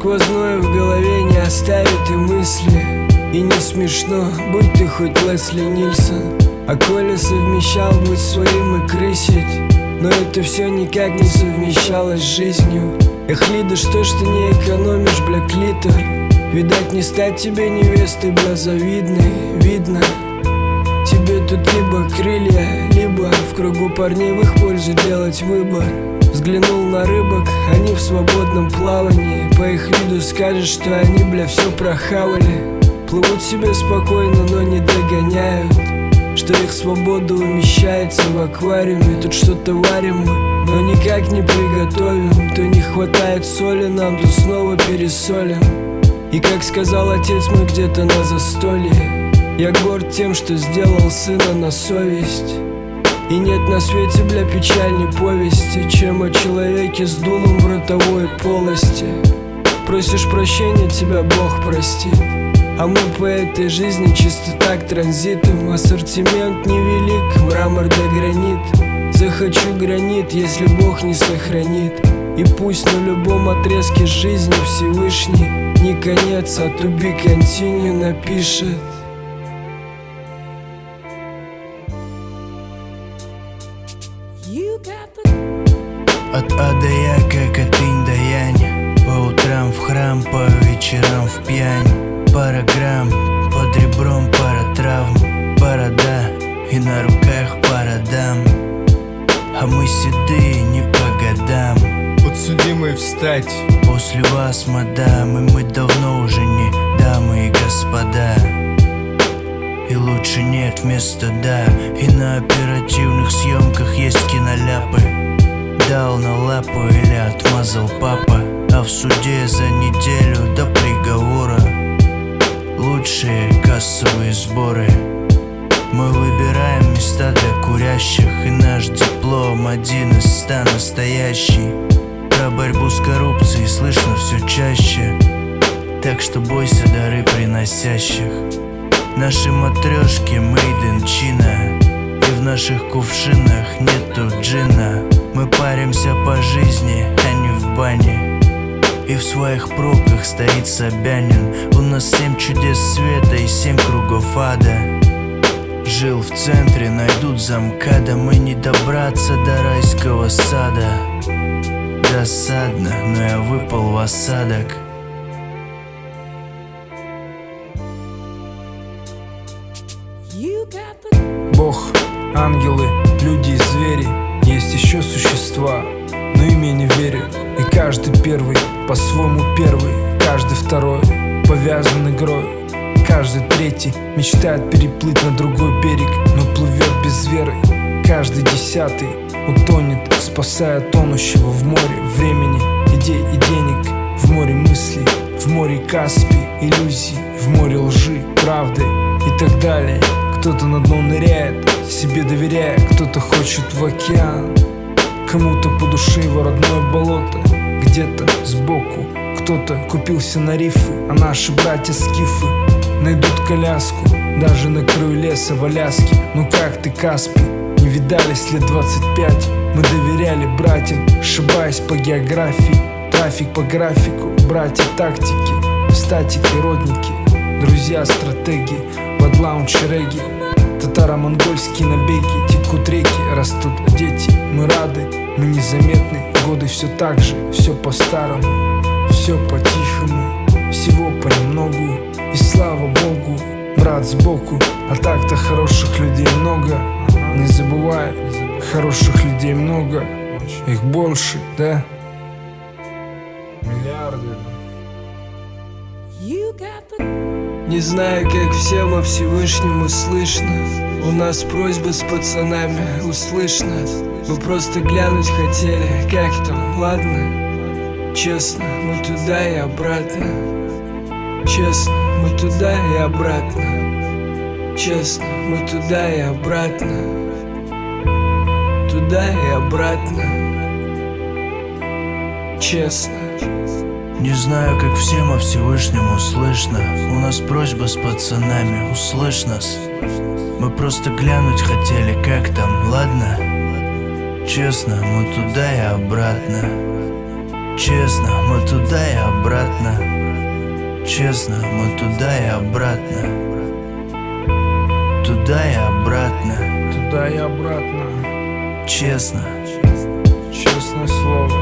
сквозное в голове не оставит и мысли. И не смешно, будь ты хоть Лесли Нильсон. А Коля совмещал быть своим и крысить, но это все никак не совмещалось с жизнью. Эх, Лида, что ж ты не экономишь, бля, клитор? Видать, не стать тебе невестой, бля, завидной. Видно, тебе тут либо крылья, либо в кругу парней в их пользу делать выбор. Взглянул на рыбок, они в свободном плавании. По их виду скажешь, что они, бля, все прохавали. Плывут себе спокойно, но не догоняют, что их свобода умещается в аквариуме. Тут что-то варим мы, но никак не приготовим. То не хватает соли нам, то снова пересолим. И как сказал отец мой где-то на застолье, я горд тем, что сделал сына на совесть. И нет на свете, бля, печальней повести, чем о человеке с дулом в ротовой полости. Просишь прощения, тебя Бог простит. А мы по этой жизни чисто так транзитом. Ассортимент невелик, мрамор да гранит. Захочу гранит, если Бог не сохранит. И пусть на любом отрезке жизни Всевышний не конец, а to be continue напишет. От А до Я, как от инь до янь. По утрам в храм, по вечерам в пьянь. Пара грамм, под ребром пара травм. Борода и на руках пара дам. А мы седые не по годам. Подсудимые встать. После вас, мадам, и мы давно уже не дамы и господа. И лучше нет вместо да. И на оперативных съемках есть киноляпы. Дал на лапу или отмазал папа. А в суде за неделю до приговора лучшие кассовые сборы. Мы выбираем места для курящих, и наш диплом 1 из 100 настоящий. Про борьбу с коррупцией слышно все чаще, так что бойся дары приносящих. Наши матрешки made in China, и в наших кувшинах нету джина. Мы паримся по жизни, а не в бане. И в своих пробках стоит Собянин. У нас 7 чудес света и 7 кругов ада. Жил в центре, найдут замкада. Мы не добраться до райского сада. Досадно, но я выпал в осадок. Бог, ангелы, люди и звери. Есть еще существа, но им я не верю. И каждый первый по-своему первый, каждый второй повязан игрой. Каждый третий мечтает переплыть на другой берег, но плывет без веры. Каждый 10-й утонет, спасая тонущего в море времени, идей и денег, в море мыслей, в море Каспий, иллюзий, в море лжи, правды и так далее. Кто-то на дно ныряет, себе доверяя, кто-то хочет в океан. Кому-то по душе его родное болото, где-то сбоку. Кто-то купился на рифы, а наши братья-скифы найдут коляску даже на краю леса в Аляске. Ну как ты, Каспий? Не видались лет 25. Мы доверяли братьям, ошибаясь по географии. Трафик по графику, братья тактики, статики, родники, друзья стратегии, под лаунч регги. Татаро-монгольские набеги, текут реки, растут дети. Мы рады, мы незаметны, годы все так же, все по-старому, все по-тихому, всего понемногу. И слава Богу, брат сбоку, а так-то хороших людей много. Не забывай, хороших людей много, их больше, да? Миллиарды. Не знаю, как всем, а Всевышнему слышно. У нас просьба с пацанами, услышь нас. Мы просто глянуть хотели, как там, ладно? Честно, мы туда и обратно. Честно, мы туда и обратно. Честно, мы туда и обратно. Туда и обратно. Честно. Не знаю, как всем, а Всевышнему слышно. У нас просьба с пацанами, услышь нас. Мы просто глянуть хотели, как там, ладно? Честно, мы туда и обратно. Честно, мы туда и обратно. Честно, мы туда и обратно. Туда и обратно. Туда и обратно. Честно. Честное слово.